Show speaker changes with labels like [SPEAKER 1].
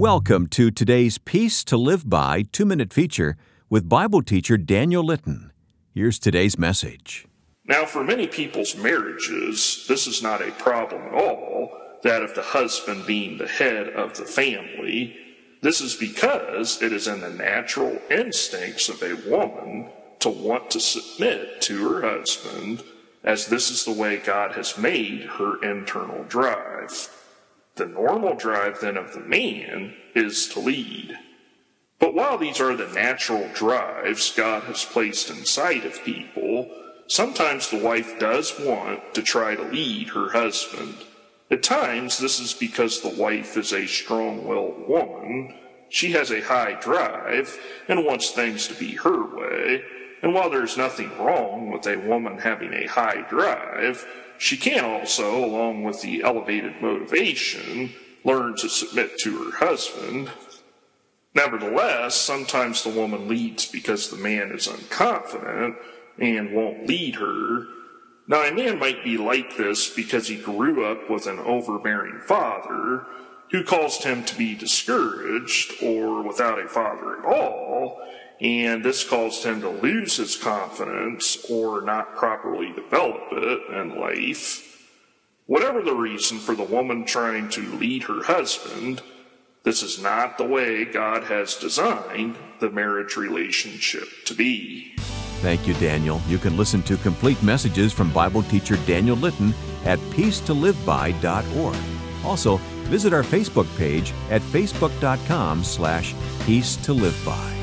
[SPEAKER 1] Welcome to today's Peace to Live By 2-minute feature with Bible teacher Daniel Litton. Here's today's message.
[SPEAKER 2] Now, for many people's marriages, this is not a problem at all, that of the husband being the head of the family. This is because it is in the natural instincts of a woman to want to submit to her husband, as this is the way God has made her internal drive. The normal drive, then, of the man is to lead. But while these are the natural drives God has placed inside of people, sometimes the wife does want to try to lead her husband. At times, this is because the wife is a strong-willed woman. She has a high drive and wants things to be her way. And while there's nothing wrong with a woman having a high drive, she can also, along with the elevated motivation, learn to submit to her husband. Nevertheless, sometimes the woman leads because the man is unconfident and won't lead her. Now, a man might be like this because he grew up with an overbearing father who caused him to be discouraged or without a father at all, and this caused him to lose his confidence or not properly develop it in life. Whatever the reason for the woman trying to lead her husband, this is not the way God has designed the marriage relationship to be.
[SPEAKER 1] Thank you, Daniel. You can listen to complete messages from Bible teacher Daniel Litton at peacetoliveby.org. Also, visit our Facebook page at facebook.com/peacetoliveby.